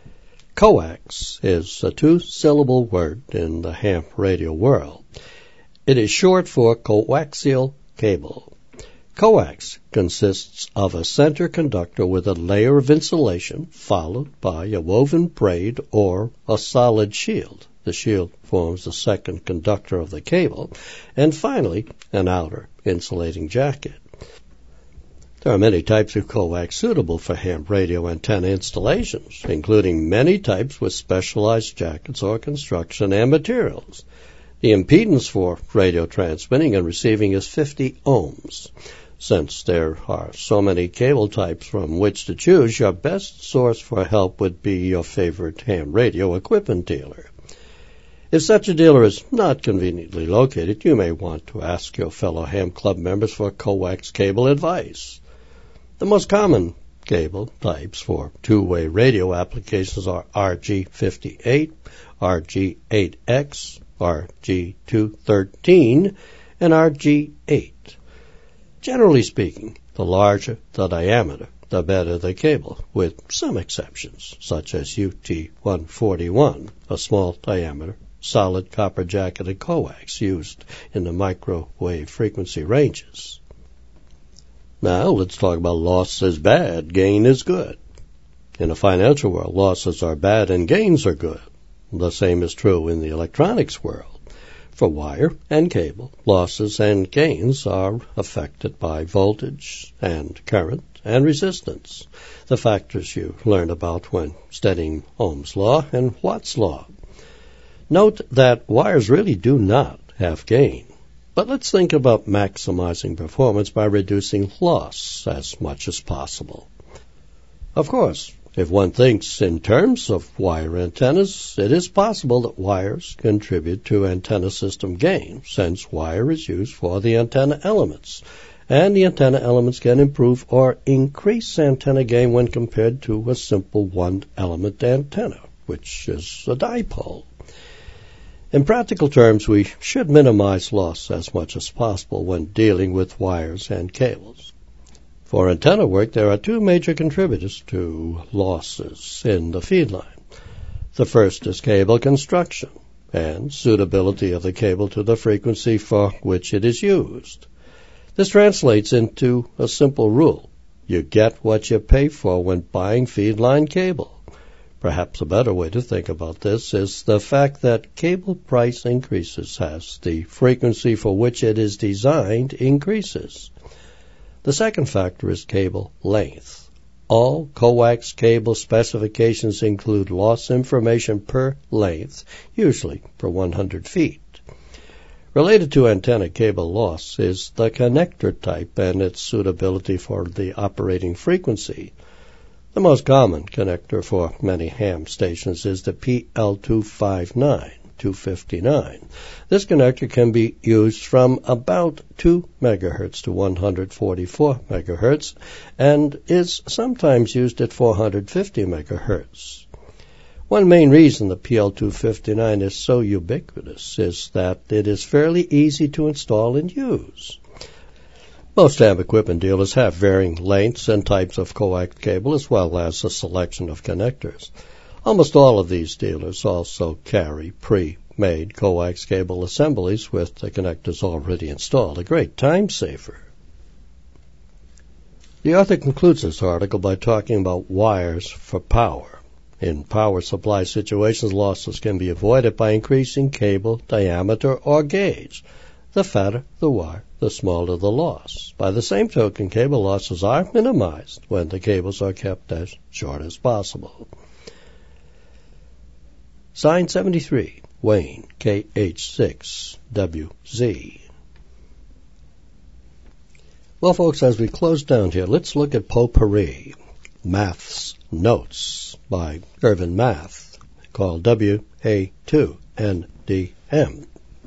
Coax is a two-syllable word in the ham radio world. It is short for coaxial cable. Coax consists of a center conductor with a layer of insulation followed by a woven braid or a solid shield. The shield forms the second conductor of the cable, and finally an outer insulating jacket. There are many types of coax suitable for ham radio antenna installations, including many types with specialized jackets or construction and materials. The impedance for radio transmitting and receiving is fifty ohms. Since there are so many cable types from which to choose, your best source for help would be your favorite ham radio equipment dealer. If such a dealer is not conveniently located, you may want to ask your fellow ham club members for coax cable advice. The most common cable types for two-way radio applications are R G fifty-eight, R G eight X, R G two thirteen, and R G eight. Generally speaking, the larger the diameter, the better the cable, with some exceptions, such as U T one forty-one, a small diameter, solid copper jacketed coax used in the microwave frequency ranges. Now let's talk about loss is bad, gain is good. In the financial world, losses are bad and gains are good. The same is true in the electronics world. For wire and cable, losses and gains are affected by voltage and current and resistance, the factors you learn about when studying Ohm's law and Watt's law. Note that wires really do not have gain. But let's think about maximizing performance by reducing loss as much as possible. Of course, If one thinks in terms of wire antennas, it is possible that wires contribute to antenna system gain, since wire is used for the antenna elements, and the antenna elements can improve or increase antenna gain when compared to a simple one-element antenna, which is a dipole. In practical terms, we should minimize loss as much as possible when dealing with wires and cables. For antenna work, there are two major contributors to losses in the feed line. The first is cable construction and suitability of the cable to the frequency for which it is used. This translates into a simple rule. You get what you pay for when buying feed line cable. Perhaps a better way to think about this is the fact that cable price increases as the frequency for which it is designed increases. The second factor is cable length. All coax cable specifications include loss information per length, usually per one hundred feet. Related to antenna cable loss is the connector type and its suitability for the operating frequency. The most common connector for many ham stations is the P L two fifty-nine, two fifty-nine. This connector can be used from about two megahertz to one hundred forty-four megahertz and is sometimes used at four hundred fifty megahertz. One main reason the P L two fifty-nine is so ubiquitous is that it is fairly easy to install and use. Most ham equipment dealers have varying lengths and types of coax cable as well as a selection of connectors. Almost all of these dealers also carry pre-made coax cable assemblies with the connectors already installed, a great time saver. The author concludes this article by talking about wires for power. In power supply situations, losses can be avoided by increasing cable diameter or gauge. The fatter the wire, the smaller the loss. By the same token, cable losses are minimized when the cables are kept as short as possible. Sign seventy-three, Wayne, K H six W Z. Well, folks, as we close down here, let's look at Potpourri, Math's Notes by Irvin Math, called W A two N D M.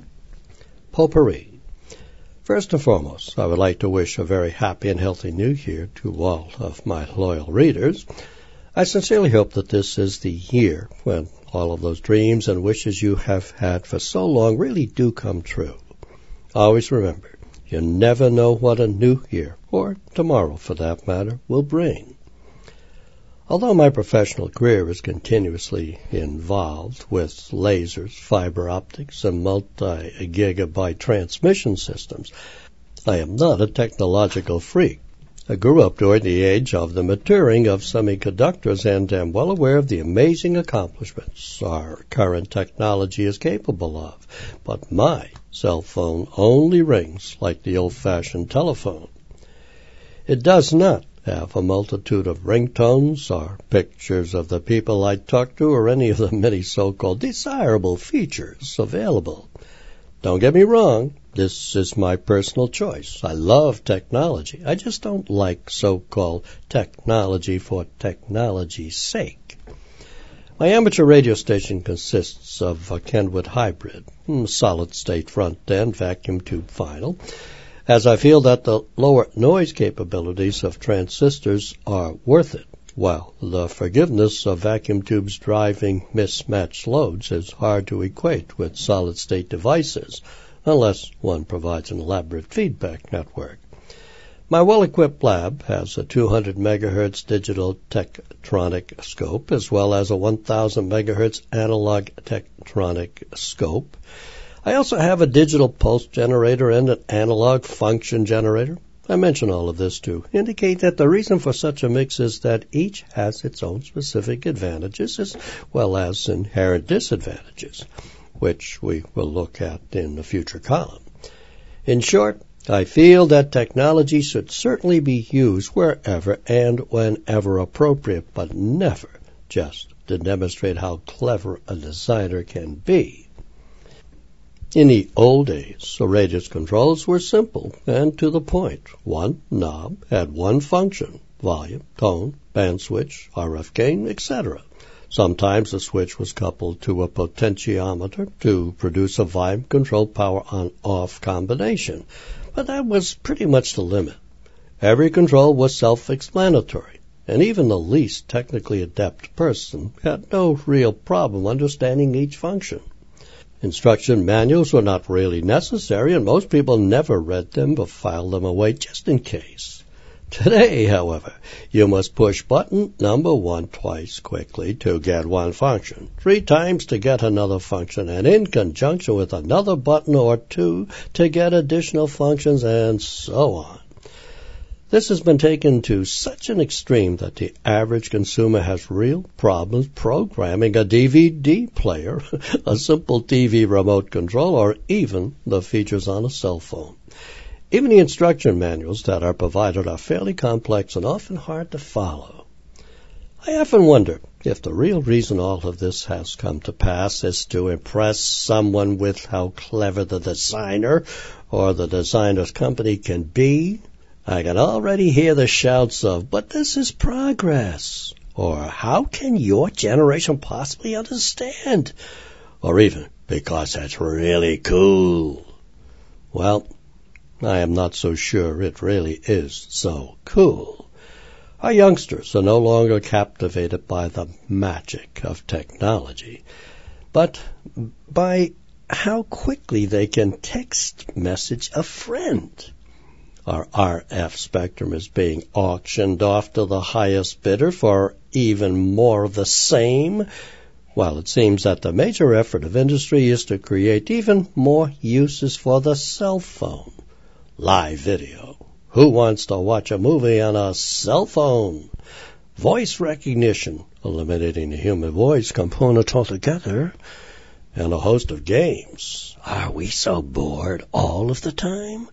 Potpourri. First and foremost, I would like to wish a very happy and healthy new year to all of my loyal readers. I sincerely hope that this is the year when all of those dreams and wishes you have had for so long really do come true. Always remember, you never know what a new year, or tomorrow for that matter, will bring. Although my professional career is continuously involved with lasers, fiber optics, and multi-gigabyte transmission systems, I am not a technological freak. I grew up during the age of the maturing of semiconductors and am well aware of the amazing accomplishments our current technology is capable of. But my cell phone only rings like the old-fashioned telephone. It does not have a multitude of ringtones or pictures of the people I talk to or any of the many so-called desirable features available. Don't get me wrong, this is my personal choice. I love technology. I just don't like so-called technology for technology's sake. My amateur radio station consists of a Kenwood hybrid, solid-state front-end vacuum tube final, as I feel that the lower noise capabilities of transistors are worth it, while the forgiveness of vacuum tubes driving mismatched loads is hard to equate with solid-state devices, unless one provides an elaborate feedback network. My well-equipped lab has a two hundred megahertz digital Tektronix scope, as well as a one thousand megahertz analog Tektronix scope. I also have a digital pulse generator and an analog function generator. I mention all of this to indicate that the reason for such a mix is that each has its own specific advantages as well as inherent disadvantages, which we will look at in the future column. In short, I feel that technology should certainly be used wherever and whenever appropriate, but never just to demonstrate how clever a designer can be. In the old days, the radius controls were simple and to the point. One knob had one function, volume, tone, band switch, R F gain, et cetera. Sometimes the switch was coupled to a potentiometer to produce a volume-controlled power on-off combination, but that was pretty much the limit. Every control was self-explanatory, and even the least technically adept person had no real problem understanding each function. Instruction manuals were not really necessary, and most people never read them but filed them away just in case. Today, however, you must push button number one twice quickly to get one function, three times to get another function, and in conjunction with another button or two to get additional functions, and so on. This has been taken to such an extreme that the average consumer has real problems programming a D V D player, a simple T V remote control, or even the features on a cell phone. Even the instruction manuals that are provided are fairly complex and often hard to follow. I often wonder if the real reason all of this has come to pass is to impress someone with how clever the designer or the designer's company can be. I can already hear the shouts of, "But this is progress," or "How can your generation possibly understand?" or even, "Because that's really cool." Well, I am not so sure it really is so cool. Our youngsters are no longer captivated by the magic of technology, but by how quickly they can text message a friend. Our R F spectrum is being auctioned off to the highest bidder for even more of the same, while it seems that the major effort of industry is to create even more uses for the cell phone. Live video. Who wants to watch a movie on a cell phone? Voice recognition, eliminating the human voice component altogether, and a host of games. Are we so bored all of the time?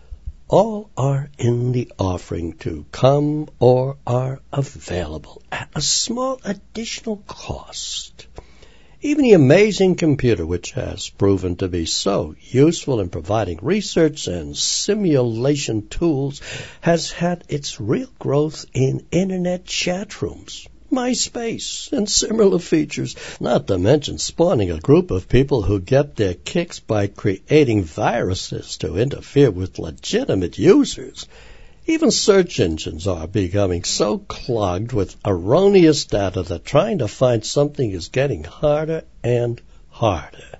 All are in the offering to come or are available at a small additional cost. Even the amazing computer, which has proven to be so useful in providing research and simulation tools, has had its real growth in Internet chat rooms, MySpace, and similar features, not to mention spawning a group of people who get their kicks by creating viruses to interfere with legitimate users. Even search engines are becoming so clogged with erroneous data that trying to find something is getting harder and harder.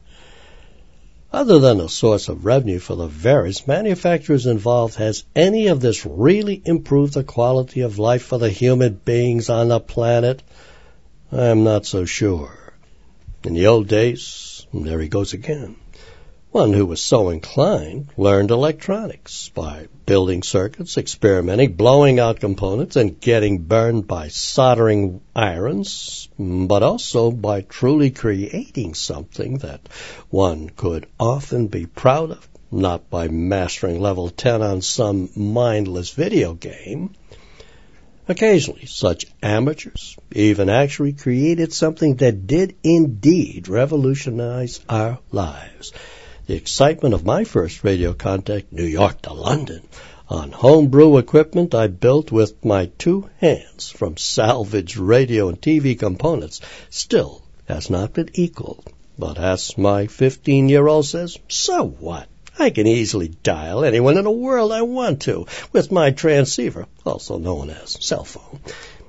Other than a source of revenue for the various manufacturers involved, has any of this really improved the quality of life for the human beings on the planet? I'm not so sure. In the old days, there he goes again. One who was so inclined learned electronics by building circuits, experimenting, blowing out components, and getting burned by soldering irons, but also by truly creating something that one could often be proud of, not by mastering level ten on some mindless video game. Occasionally, such amateurs even actually created something that did indeed revolutionize our lives. The excitement of my first radio contact, New York to London, on homebrew equipment I built with my two hands from salvaged radio and T V components, still has not been equaled. But as my fifteen-year-old says, so what? I can easily dial anyone in the world I want to with my transceiver, also known as cell phone.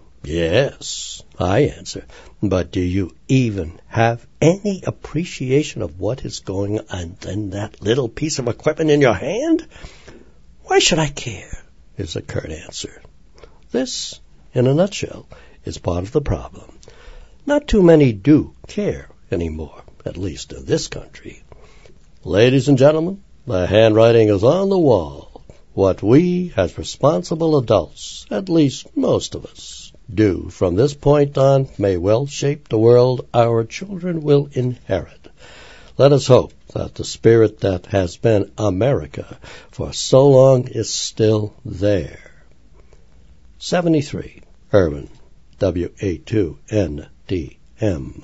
Yes, I answer, but do you even have any appreciation of what is going on in that little piece of equipment in your hand? Why should I care, is the curt answer. This, in a nutshell, is part of the problem. Not too many do care anymore, at least in this country. Ladies and gentlemen, the handwriting is on the wall. What we, as responsible adults, at least most of us, do from this point on may well shape the world our children will inherit. Let us hope that the spirit that has been America for so long is still there. seventy-three, Irvin, W A two N D M.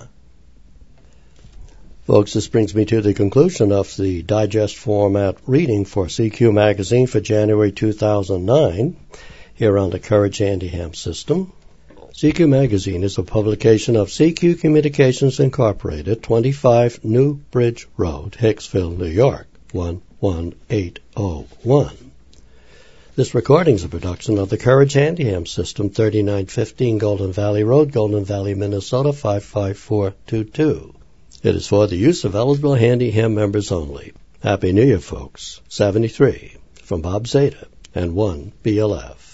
Folks, this brings me to the conclusion of the digest format reading for C Q Magazine for January two thousand nine. here on the Courage Handyham system. C Q Magazine is a publication of C Q Communications Incorporated, twenty-five New Bridge Road, Hicksville, New York, one one eight oh one. This recording is a production of the Courage Handyham system, thirty-nine fifteen Golden Valley Road, Golden Valley, Minnesota, five five four two two. It is for the use of eligible Handyham members only. Happy New Year, folks. seventy-three from Bob Zeta and one B L F.